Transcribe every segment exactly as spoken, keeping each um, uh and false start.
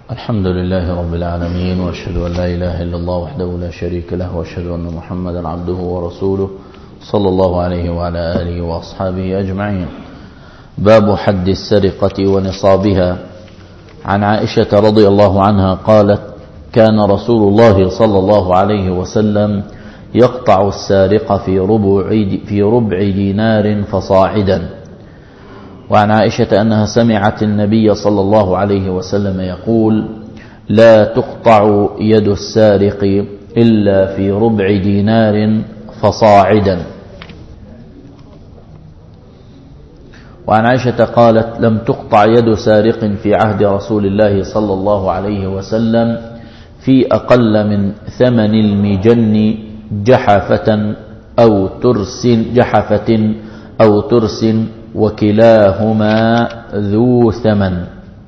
الحمد لله رب العالمين، وأشهد أن لا إله إلا الله وحده لا شريك له، وأشهد أن محمدا عبده ورسوله صلى الله عليه وعلى آله وأصحابه أجمعين. باب حد السرقة ونصابها. عن عائشة رضي الله عنها قالت: كان رسول الله صلى الله عليه وسلم يقطع السارق في ربع في ربع دينار فصاعدا. وعن عائشة أنها سمعت النبي صلى الله عليه وسلم يقول: لا تقطع يد السارق إلا في ربع دينار فصاعدا. وعن عائشة قالت: لم تقطع يد سارق في عهد رسول الله صلى الله عليه وسلم في أقل من ثمن المجن جحفة أو ترس جحفة أو ترس وكلاهما ذو ثمن.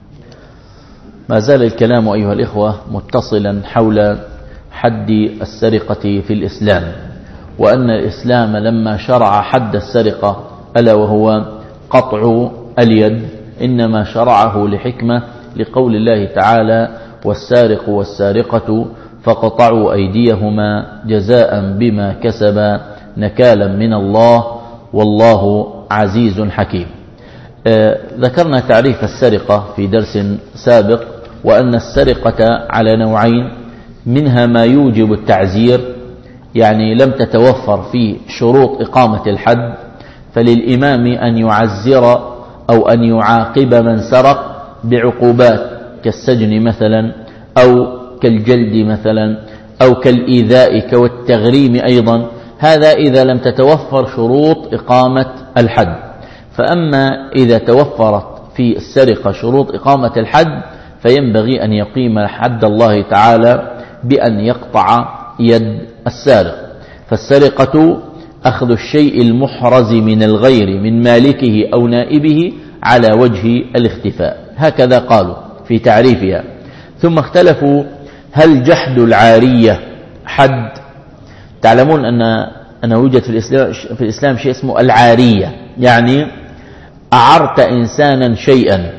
ما زال الكلام أيها الإخوة متصلا حول حد السرقة في الإسلام، وأن الإسلام لما شرع حد السرقة ألا وهو قطع اليد إنما شرعه لحكمة، لقول الله تعالى: والسارق والسارقة فقطعوا أيديهما جزاء بما كسبا نكالا من الله والله عزيز حكيم. آه ذكرنا تعريف السرقة في درس سابق، وأن السرقة على نوعين: منها ما يوجب التعزير، يعني لم تتوفر فيه شروط إقامة الحد، فللإمام أن يعزر أو أن يعاقب من سرق بعقوبات كالسجن مثلا، أو كالجلد مثلا، أو كالإيذاء كالتغريم أيضا. هذا إذا لم تتوفر شروط إقامة الحد. فأما إذا توفرت في السرقة شروط إقامة الحد فينبغي أن يقيم حد الله تعالى بأن يقطع يد السارق. فالسرقة أخذ الشيء المحرز من الغير من مالكه أو نائبه على وجه الاختفاء، هكذا قالوا في تعريفها. ثم اختلفوا: هل جحد العارية حد؟ تعلمون أن أنه يوجد في الإسلام, في الإسلام شيء اسمه العارية، يعني أعرت إنسانا شيئا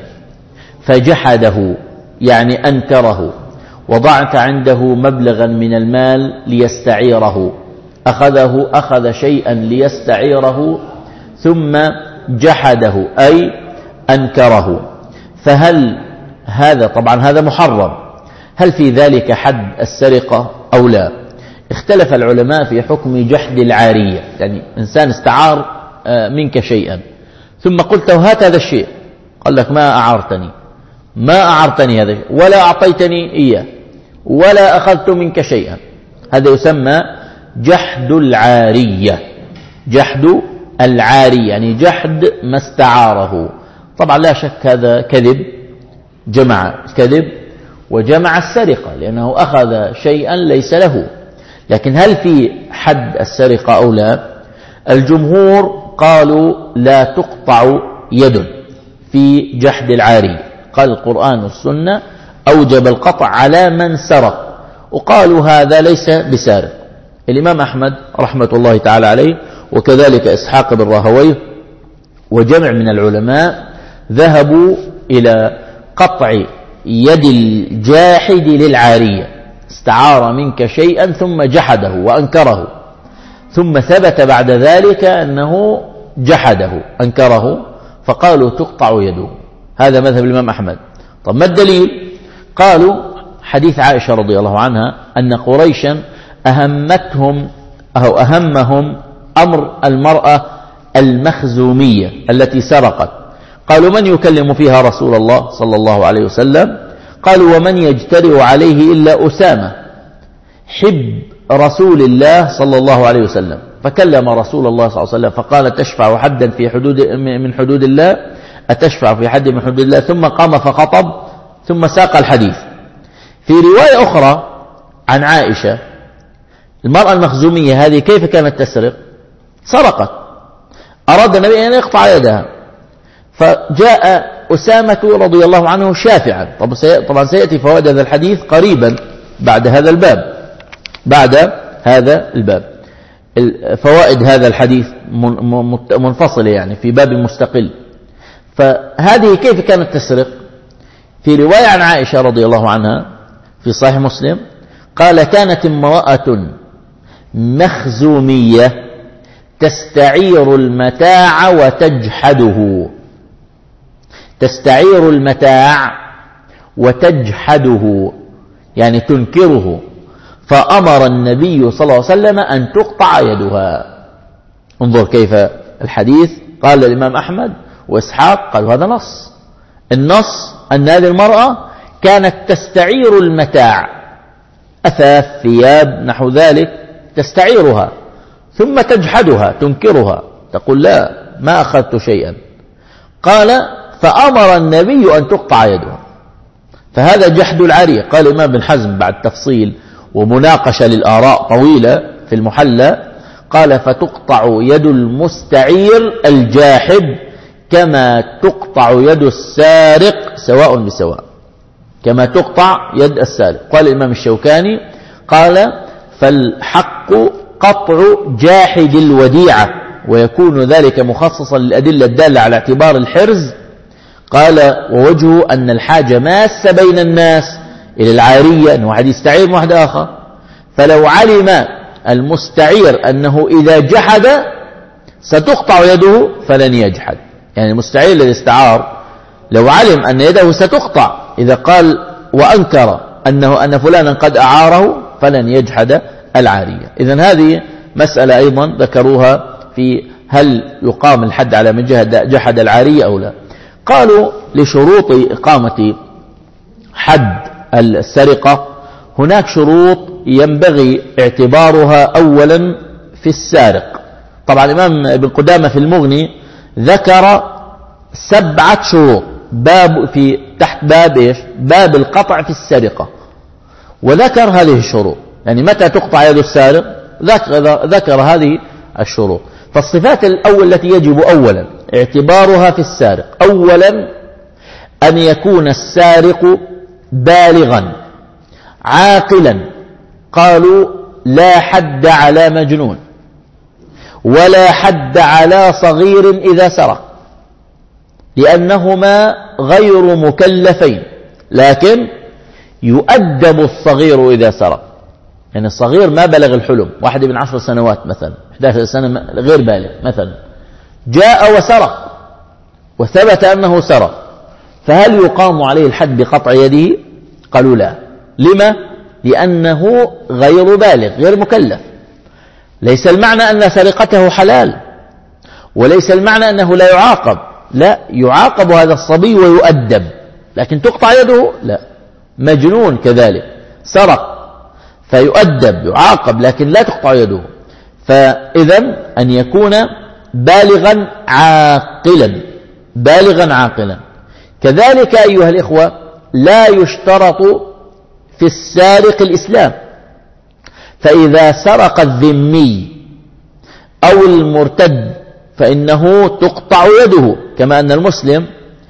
فجحده، يعني أنكره، وضعت عنده مبلغا من المال ليستعيره، أخذه أخذ شيئا ليستعيره ثم جحده أي أنكره، فهل هذا طبعا هذا محرم، هل في ذلك حد السرقة أو لا؟ اختلف العلماء في حكم جحد العارية، يعني إنسان استعار منك شيئا ثم قلت له: هات هذا الشيء، قال لك: ما أعرتني ما أعرتني هذا ولا أعطيتني إياه ولا أخذت منك شيئا. هذا يسمى جحد العارية. جحد العارية يعني جحد ما استعاره. طبعا لا شك هذا كذب، جمع كذب وجمع السرقة، لأنه أخذ شيئا ليس له. لكن هل في حد السرقة أو لا؟ الجمهور قالوا: لا تقطع يد في جحد العارية. قال القرآن والسنة أوجب القطع على من سرق، وقالوا هذا ليس بسارق. الإمام أحمد رحمة الله تعالى عليه، وكذلك إسحاق بن راهويه وجمع من العلماء ذهبوا إلى قطع يد الجاحد للعارية. استعار منك شيئا ثم جحده وأنكره، ثم ثبت بعد ذلك أنه جحده أنكره، فقالوا تقطع يده. هذا مذهب الإمام أحمد. طب ما الدليل؟ قالوا: حديث عائشة رضي الله عنها أن قريشا أهمتهم أو أهمهم أمر المرأة المخزومية التي سرقت. قالوا: من يكلم فيها رسول الله صلى الله عليه وسلم؟ قالوا: ومن يجترئ عليه إلا أسامة حب رسول الله صلى الله عليه وسلم. فكلم رسول الله صلى الله عليه وسلم فقال: تشفع حدا في حدود من حدود الله؟ أتشفع في حد من حدود الله؟ ثم قام فخطب ثم ساق الحديث. في رواية أخرى عن عائشة: المرأة المخزومية هذه كيف كانت تسرق؟ سرقت، أراد النبي أن يقطع يدها، فجاء أسامة رضي الله عنه شافعا. طبعا سيأتي فوائد هذا الحديث قريبا بعد هذا الباب بعد هذا الباب فوائد هذا الحديث منفصلة، يعني في باب مستقل. فهذه كيف كانت تسرق؟ في رواية عن عائشة رضي الله عنها في صحيح مسلم قال كانت امرأة مخزومية تستعير المتاع وتجحده، تستعير المتاع وتجحده يعني تنكره، فأمر النبي صلى الله عليه وسلم أن تقطع يدها. انظر كيف الحديث، قال الإمام أحمد وإسحاق قالوا هذا نص، النص أن هذه المرأة كانت تستعير المتاع، أثاث ثياب نحو ذلك، تستعيرها ثم تجحدها تنكرها، تقول لا ما أخذت شيئا. قال فأمر النبي أن تقطع يدها، فهذا جحد العارية. قال الإمام بن حزم بعد تفصيل ومناقشة للآراء طويلة في المحلى، قال فتقطع يد المستعير الجاحد كما تقطع يد السارق سواء بسواء، كما تقطع يد السارق. قال الإمام الشوكاني قال فالحق قطع جاحد الوديعة، ويكون ذلك مخصصا للأدلة الدالة على اعتبار الحرز. قال ووجهه أن الحاجة ماسة بين الناس إلى العارية، أنه واحد يستعير من واحد آخر، فلو علم المستعير أنه إذا جحد ستقطع يده فلن يجحد. يعني المستعير الذي استعار لو علم أن يده ستقطع إذا قال وأنكر أنه أن فلانا قد أعاره فلن يجحد العارية. إذن هذه مسألة أيضا ذكروها في هل يقام الحد على من جحد العارية أو لا. قالوا لشروط إقامة حد السرقة هناك شروط ينبغي اعتبارها أولا في السارق. طبعا الإمام ابن قدامة في المغني ذكر سبعة شروط باب في تحت باب إيش؟ باب القطع في السرقة، وذكر هذه الشروط، يعني متى تقطع يد السارق ذكر, ذكر هذه الشروط. فالصفات الأول التي يجب أولا اعتبارها في السارق، أولا أن يكون السارق بالغا عاقلا. قالوا لا حد على مجنون ولا حد على صغير إذا سرق، لأنهما غير مكلفين، لكن يؤدب الصغير إذا سرق. يعني الصغير ما بلغ الحلم، واحد من عشر سنوات مثلا، إحدى عشرة سنة غير بالغ مثلا، جاء وسرق وثبت أنه سرق، فهل يقام عليه الحد بقطع يده؟ قالوا لا. لما؟ لأنه غير بالغ غير مكلف. ليس المعنى أن سرقته حلال، وليس المعنى أنه لا يعاقب، لا، يعاقب هذا الصبي ويؤدب، لكن تقطع يده لا. مجنون كذلك سرق فيؤدب يعاقب لكن لا تقطع يده. فإذن أن يكون بالغا عاقلا، بالغا عاقلا. كذلك أيها الإخوة لا يشترط في السارق الإسلام، فإذا سرق الذمي أو المرتد فإنه تقطع يده، كما أن المسلم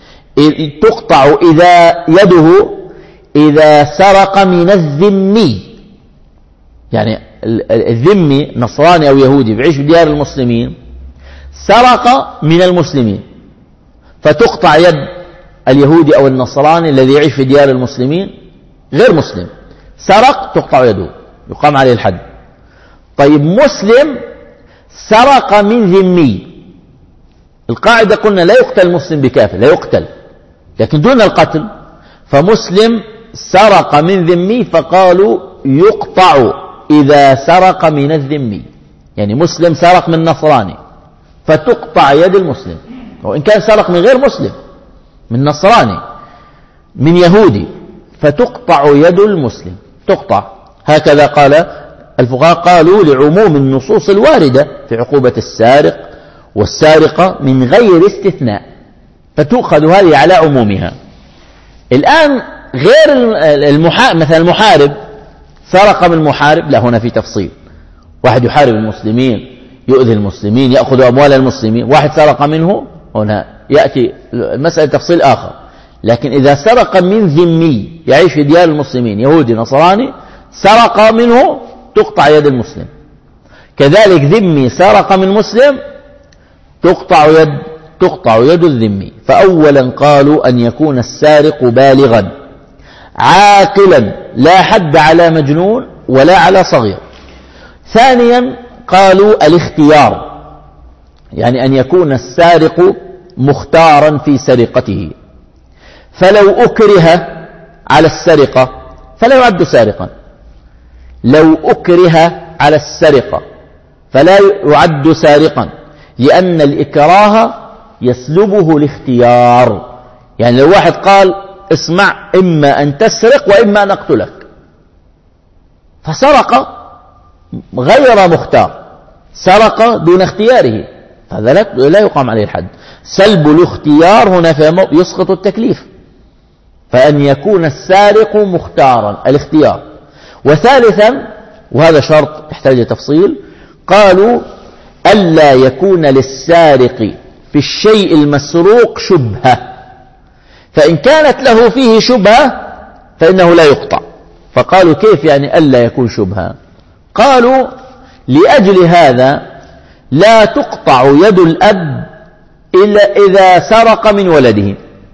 تقطع إذا يده إذا سرق من الذمي. يعني الذمي نصراني أو يهودي بعيش في ديار المسلمين سرق من المسلمين، فتقطع يد اليهودي أو النصراني الذي يعيش في ديار المسلمين غير مسلم، سرق تقطع يده يقام عليه الحد. طيب مسلم سرق من ذمي، القاعدة قلنا لا يقتل المسلم بكافر، لا يقتل لكن دون القتل. فمسلم سرق من ذمي فقالوا يقطع إذا سرق من الذمي. يعني مسلم سرق من نصراني فتقطع يد المسلم، وإن كان سرق من غير مسلم، من نصراني من يهودي، فتقطع يد المسلم، تقطع. هكذا قال الفقهاء، قالوا لعموم النصوص الواردة في عقوبة السارق والسارقة من غير استثناء، فتؤخذ هذه على عمومها. الآن غير المحارب، مثلا المحارب سرق من المحارب، لا هنا في تفصيل، واحد يحارب المسلمين يؤذي المسلمين يأخذ أموال المسلمين، واحد سرق منه، هنا يأتي المسألة تفصيل آخر. لكن إذا سرق من ذمي يعيش في ديار المسلمين يهودي نصراني سرق منه تقطع يد المسلم. كذلك ذمي سرق من مسلم تقطع يد تقطع يد الذمي. فأولا قالوا أن يكون السارق بالغا عاقلا لا حد على مجنون ولا على صغير. ثانيا قالوا الاختيار، يعني أن يكون السارق مختارا في سرقته، فلو أكره على السرقة فلا يعد سارقا، لو أكره على السرقة فلا يعد سارقا، لأن الإكراه يسلبه الاختيار. يعني لو واحد قال اسمع إما أن تسرق وإما أن أقتلك، فسرق غير مختار، سرق دون اختياره، هذا لا يقام عليه الحد. سلب الاختيار هنا يسقط التكليف، فأن يكون السارق مختارا الاختيار. وثالثا وهذا شرط يحتاج تفصيل، قالوا ألا يكون للسارق في الشيء المسروق شبهة، فإن كانت له فيه شبهة فإنه لا يقطع. فقالوا كيف يعني ألا يكون شبهة؟ قالوا لأجل هذا لا تقطع يد الأب إلا إذا سرق من ولده.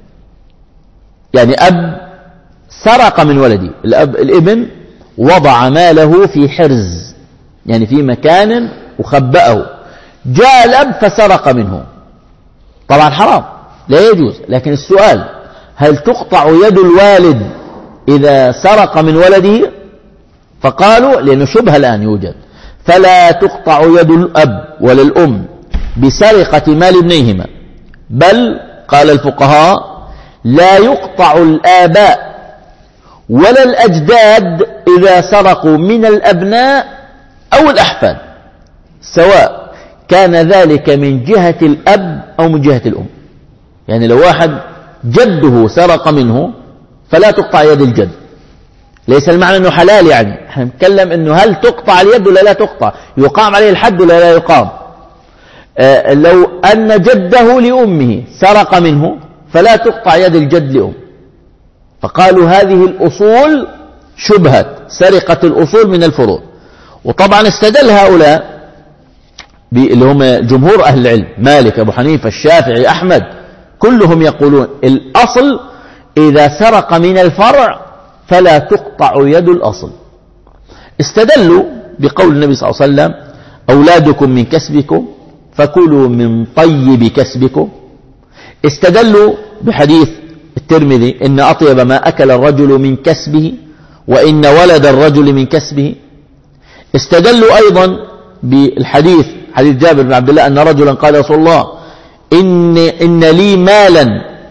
يعني أب سرق من ولده، الأب الابن وضع ماله في حرز، يعني في مكان وخبأه، جاء الأب فسرق منه، طبعا حرام لا يجوز. لكن السؤال هل تقطع يد الوالد إذا سرق من ولده؟ فقالوا لأنه شبه الآن يوجد، فلا تقطع يد الأب ولا الأم بسرقة مال ابنيهما، بل قال الفقهاء لا يقطع الآباء ولا الأجداد إذا سرقوا من الأبناء أو الأحفاد، سواء كان ذلك من جهة الأب أو من جهة الأم. يعني لو واحد جده سرق منه فلا تقطع يد الجد، ليس المعنى أنه حلال، يعني احنا نتكلم أنه هل تقطع اليد ولا لا تقطع، يقام عليه الحد ولا لا يقام. آه لو أن جده لأمه سرق منه فلا تقطع يد الجد لأم. فقالوا هذه الأصول شبهة سرقة الأصول من الفروض. وطبعا استدل هؤلاء اللي هم جمهور أهل العلم، مالك أبو حنيفة الشافعي أحمد، كلهم يقولون الأصل إذا سرق من الفرع فلا تقطع يد الأصل. استدلوا بقول النبي صلى الله عليه وسلم أولادكم من كسبكم فكلوا من طيب كسبكم. استدلوا بحديث الترمذي إن أطيب ما أكل الرجل من كسبه وإن ولد الرجل من كسبه. استدلوا أيضا بالحديث حديث جابر بن عبد الله أن رجلا قال يا رسول الله إن, إن لي مالا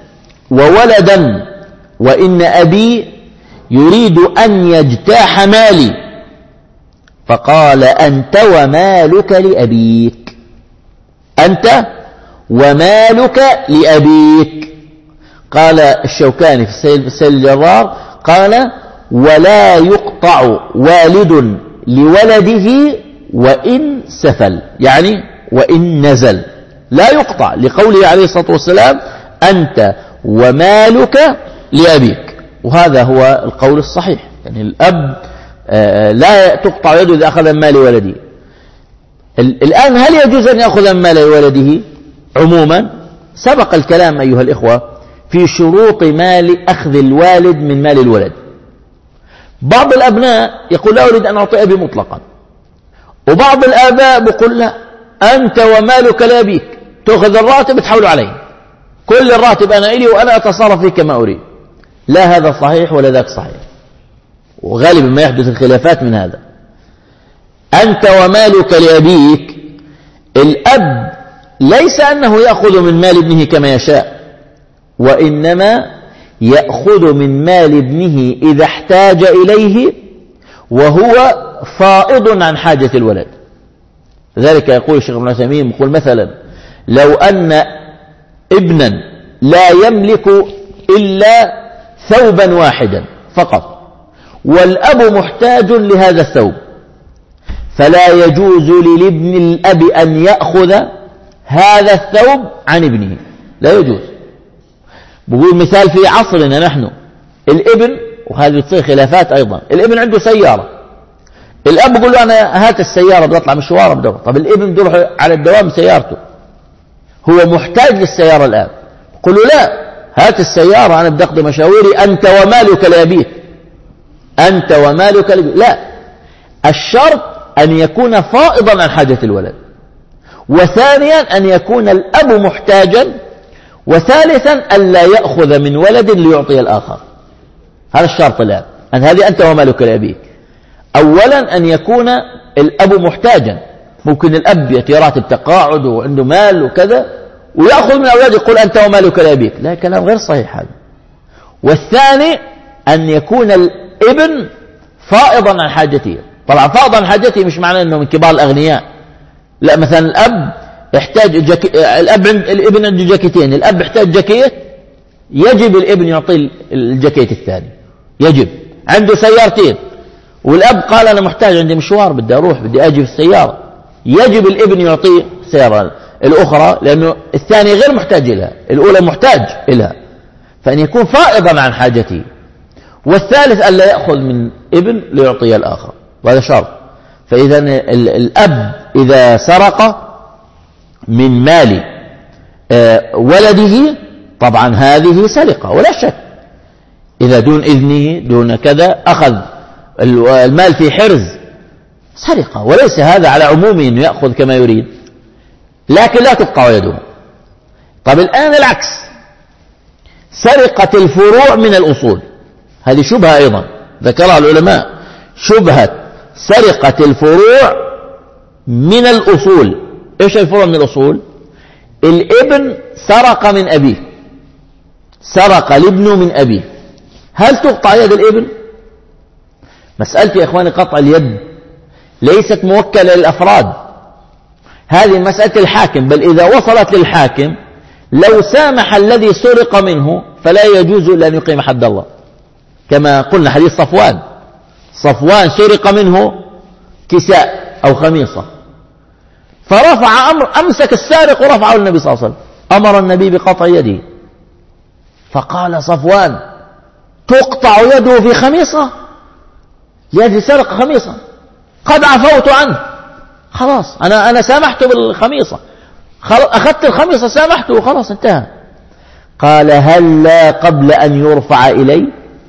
وولدا وإن أبي يريد أن يجتاح مالي، فقال أنت ومالك لأبيك، أنت ومالك لأبيك. قال الشوكاني في السيل الجرار قال ولا يقطع والد لولده وإن سفل، يعني وإن نزل لا يقطع، لقوله عليه الصلاة والسلام أنت ومالك لأبيك. وهذا هو القول الصحيح، يعني الأب لا تقطع يده إذا أخذ من مال ولده. الآن هل يجوز أن يأخذ من مال ولده عموما؟ سبق الكلام أيها الإخوة في شروط مال أخذ الوالد من مال الولد. بعض الأبناء يقول لا أريد أن أعطي أبي مطلقا، وبعض الآباء بيقول لا أنت ومالك لأبيك، تأخذ الراتب تحول عليه، كل الراتب أنا إلي وأنا أتصرف فيه كما أريد. لا هذا صحيح ولا ذاك صحيح، وغالبا ما يحدث الخلافات من هذا. أنت ومالك لأبيك، الأب ليس أنه يأخذ من مال ابنه كما يشاء، وإنما يأخذ من مال ابنه إذا احتاج إليه وهو فائض عن حاجة الولد. ذلك يقول الشيخ ابن عثيمين يقول مثلا لو أن ابنا لا يملك إلا ثوبا واحدا فقط والأب محتاج لهذا الثوب، فلا يجوز للابن الأب أن يأخذ هذا الثوب عن ابنه، لا يجوز. بقول مثال في عصرنا نحن، الابن وهذه تصير خلافات أيضا، الابن عنده سيارة، الأب يقول له أنا هات السيارة بدي أطلع مشوار بدور، طب الابن بده يروح على الدوام سيارته، هو محتاج للسيارة الآن، قل له لا، هات السيارة أنا بدي أقضي مشاويري، أنت ومالك لأبيك، أنت ومالك لأبيك. لا، الشرط أن يكون فائضا عن حاجة الولد، وثانيا أن يكون الأب محتاجا، وثالثا ألا يأخذ من ولد ليعطي الآخر. هذا الشرط الآن، أن هذه أنت ومالك لأبيك. أولا أن يكون الأب محتاجا، ممكن الأب يأتي راتب تقاعد وعنده مال وكذا ويأخذ من أولاده يقول أنت ومالك لأبيك، لا، كلام غير صحيح هذا. والثاني أن يكون الابن فائضا عن حاجته. طبعا فائضا عن حاجته مش معناه أنه من كبار الأغنياء، لا، مثلا الأب يحتاج جاكي... الأب عند... الابن عنده جاكيتين، الأب يحتاج جاكيت، يجب الابن يعطي الجاكيت الثاني، يجب. عنده سيارتين والأب قال أنا محتاج، عندي مشوار بدي أروح بدي أجي في السيارة، يجب الابن يعطيه السيارة الأخرى، لأنه الثاني غير محتاج لها، الأولى محتاج لها، فأن يكون فائضا عن حاجته. والثالث ألا يأخذ من ابن ليعطي الآخر، وهذا شرط. فإذا الأب إذا سرق من مال ولده طبعا هذه سرقة ولا شك، إذا دون إذنه دون كذا أخذ المال في حرز سرقة، وليس هذا على عمومه أنه يأخذ كما يريد، لكن لا تقطع يده. طب الآن العكس، سرقة الفروع من الأصول، هذه شبهة أيضا ذكرها العلماء، شبهة سرقة الفروع من الأصول. إيش الفروع من الأصول؟ الابن سرق من أبيه، سرق الابن من أبيه، هل تقطع يد الابن؟ مسألة يا إخواني قطع اليد ليست موكلة للأفراد، هذه مسألة الحاكم، بل إذا وصلت للحاكم لو سامح الذي سرق منه فلا يجوز إلا أن يقيم حد الله، كما قلنا حديث صفوان، صفوان سرق منه كساء أو خميصة، فرفع أمر، أمسك السارق ورفعه النبي صلى الله عليه وسلم، أمر النبي بقطع يده، فقال صفوان تقطع يده في خميصة؟ يدي سرق خميصة، قد عفوت عنه، خلاص أنا أنا سامحته بالخميصة، أخذت الخميصة سامحته وخلاص انتهى. قال هل لا قبل أن يرفع إلي،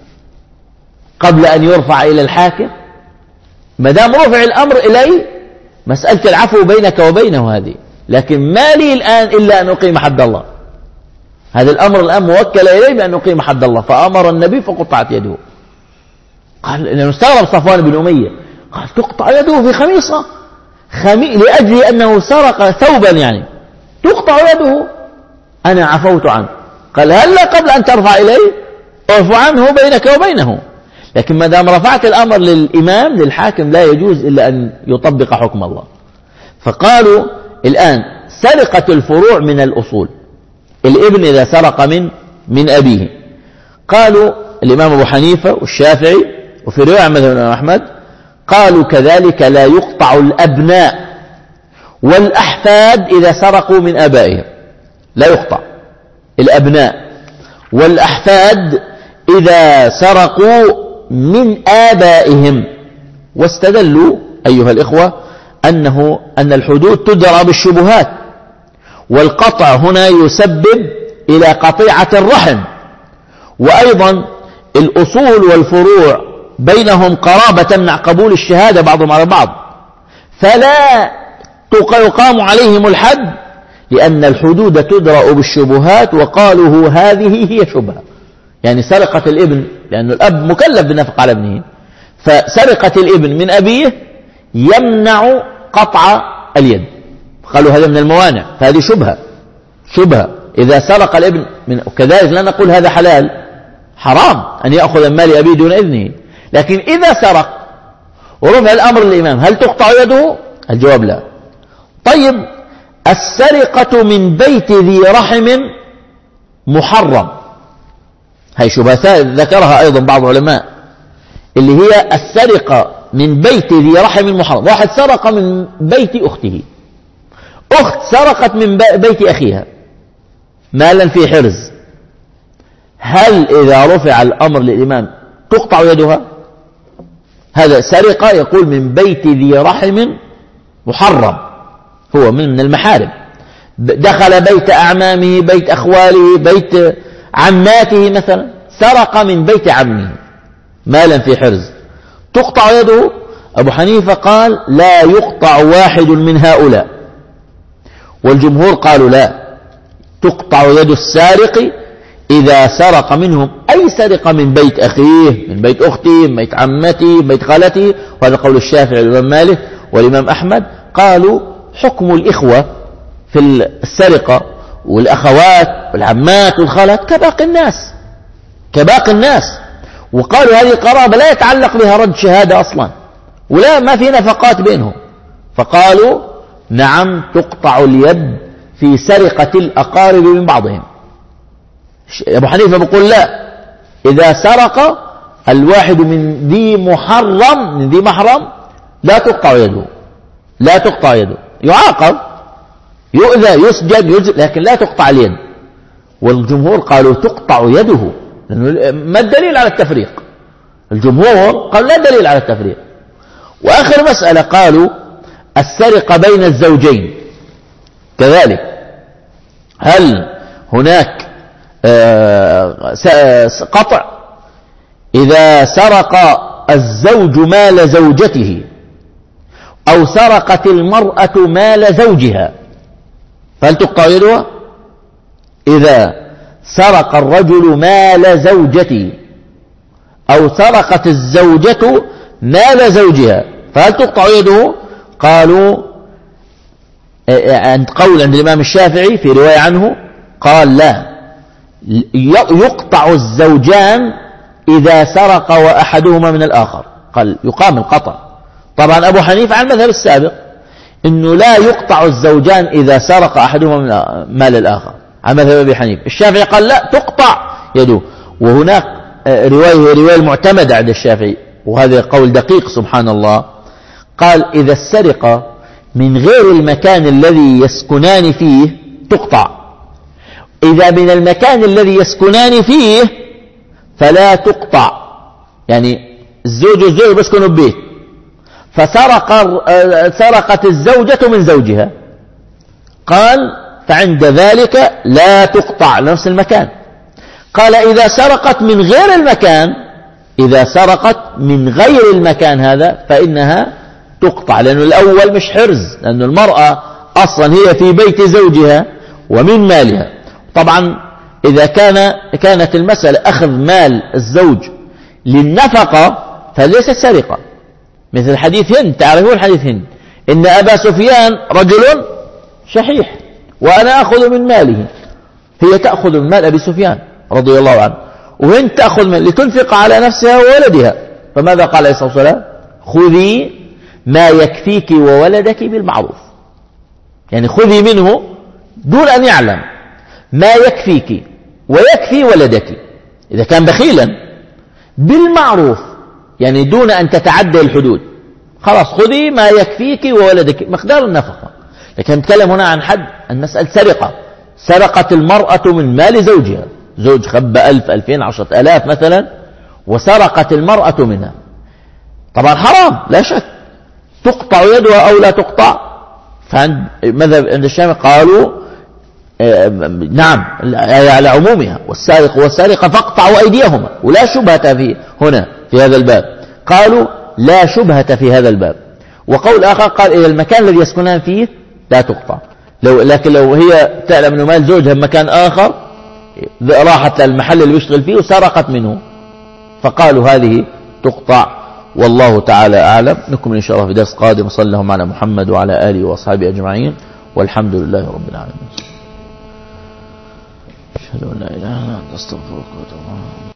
قبل أن يرفع إلى الحاكم، ما دام رفع الأمر إلي مسألة العفو بينك وبينه هذه، لكن ما لي الآن إلا أن أقيم حد الله، هذا الأمر الآن موكل إلي بأن أقيم حد الله، فأمر النبي فقطعت يده. قال إنه استغرب صفوان بن أمية، قال تقطع يده في خميصة، خمي... لأجل أنه سرق ثوبا يعني تقطع يده، أنا عفوت عنه. قال هل قبل أن ترفع إليه ارفع عنه بينك وبينه، لكن ما دام رفعت الأمر للإمام للحاكم لا يجوز إلا أن يطبق حكم الله. فقالوا الآن سرقة الفروع من الأصول، الابن إذا سرق من من أبيه، قالوا الإمام أبو حنيفة والشافعي وفي رواية مثل الإمام أحمد قالوا كذلك لا يقطع الأبناء والأحفاد إذا سرقوا من آبائهم، لا يقطع الأبناء والأحفاد إذا سرقوا من آبائهم. واستدلوا أيها الإخوة أنه أن الحدود تدرى بالشبهات، والقطع هنا يسبب إلى قطيعة الرحم، وأيضا الأصول والفروع بينهم قرابة تمنع قبول الشهادة بعضهم على بعض، فلا يقام عليهم الحد، لأن الحدود تدرأ بالشبهات، وقالوا هذه هي شبهة، يعني سرقة الابن، لأن الأب مكلف بالنفقة على ابنه، فسرقة الابن من أبيه يمنع قطع اليد، قالوا هذا من الموانع، فهذه شبهة شبهة إذا سرق الابن من، وكذلك لا نقول هذا حلال، حرام أن يأخذ مال أبيه دون إذنه، لكن إذا سرق ورفع الأمر للإمام هل تقطع يده؟ الجواب لا. طيب السرقة من بيت ذي رحم محرم، هي شبهة ذكرها أيضا بعض العلماء، اللي هي السرقة من بيت ذي رحم محرم. واحد سرق من بيت أخته، أخت سرقت من بيت أخيها مالا في حرز، هل إذا رفع الأمر للإمام تقطع يدها؟ هذا سرقة يقول من بيت ذي رحم محرم، هو من المحارم، دخل بيت أعمامه، بيت أخواله، بيت عماته مثلا، سرق من بيت عمه مالا في حرز، تقطع يده؟ أبو حنيفة قال لا يقطع واحد من هؤلاء، والجمهور قالوا لا، تقطع يد السارق إذا سرق منهم أي سرق من بيت أخيه، من بيت أخته، من بيت عمته، من بيت خالته. وهذا قول الشافعي والإمام مالك والإمام أحمد. قالوا حكم الإخوة في السرقة والأخوات والعمات والخالات كباقي الناس، كباقي الناس. وقالوا هذه قرابة لا يتعلق بها رد شهادة أصلا، ولا ما في نفقات بينهم، فقالوا نعم تقطع اليد في سرقة الأقارب من بعضهم. أبو حنيفة بيقول لا، إذا سرق الواحد من ذي محرم، من ذي محرم، لا تقطع يده، لا تقطع يده، يعاقب، يؤذى، يسجن، يجزل، لكن لا تقطع اليد. والجمهور قالوا تقطع يده، لأنه ما الدليل على التفريق؟ الجمهور قال لا دليل على التفريق. وآخر مسألة قالوا السرقة بين الزوجين كذلك، هل هناك قطع إذا سرق الزوج مال زوجته أو سرقت المرأة مال زوجها، فهل تقطع يدها؟ إذا سرق الرجل مال زوجته أو سرقت الزوجة مال زوجها، فهل تقطع يده؟ قالوا عند قول عند الإمام الشافعي في رواية عنه قال لا، يقطع الزوجان إذا سرق وأحدهما من الآخر، قال يقام القطع. طبعا أبو حنيفة عن المذهب السابق إنه لا يقطع الزوجان إذا سرق أحدهما من مال الآخر، عن مذهب أبي حنيفة. الشافعي قال لا، تقطع يده. وهناك رواية رواية معتمدة عند الشافعي، وهذا قول دقيق سبحان الله، قال إذا السرقة من غير المكان الذي يسكنان فيه تقطع، إذا من المكان الذي يسكنان فيه فلا تقطع. يعني الزوج والزوج بيسكنوا ببيت، فسرق سرقت الزوجة من زوجها، قال فعند ذلك لا تقطع لنفس المكان. قال إذا سرقت من غير المكان، إذا سرقت من غير المكان هذا فإنها تقطع، لأنه الأول مش حرز، لأن المرأة أصلا هي في بيت زوجها ومن مالها. طبعا إذا كان كانت المسألة أخذ مال الزوج للنفقة فليست سرقة، مثل حديث هند، تعرفون حديث هند، إن أبا سفيان رجل شحيح وأنا أخذ من ماله، هي تأخذ من مال أبي سفيان رضي الله عنه، وهند تأخذ من لتنفق على نفسها وولدها، فماذا قال عليه الصلاة والسلام؟ خذي ما يكفيك وولدك بالمعروف، يعني خذي منه دون أن يعلم ما يكفيك ويكفي ولدك، إذا كان بخيلا بالمعروف، يعني دون أن تتعدى الحدود، خلاص خذي ما يكفيك وولدك مقدار النفقة. لكن نتكلم هنا عن حد المسألة سرقة، سرقت المرأة من مال زوجها، زوج خب ألف ألفين عشرة ألاف مثلا، وسرقت المرأة منها، طبعا حرام لا شك، تقطع يدها أو لا تقطع. فعند مذهب عند الشافعي قالوا آه نعم على عمومها، والسارق والسارقة فاقطعوا أيديهما، ولا شبهة في هنا في هذا الباب، قالوا لا شبهة في هذا الباب. وقول آخر قال إذا المكان الذي يسكنان فيه لا تقطع، لو لكن لو هي تعلم أنه مال زوجها بمكان آخر، راحت للمحل اللي يشتغل فيه وسرقت منه، فقالوا هذه تقطع. والله تعالى أعلم. نكمل إن شاء الله في درس قادم. صلى الله على محمد وعلى آله وأصحابه أجمعين، والحمد لله رب العالمين. أشهد أن لا إله إلا أنت أستغفرك وأتوب إليك.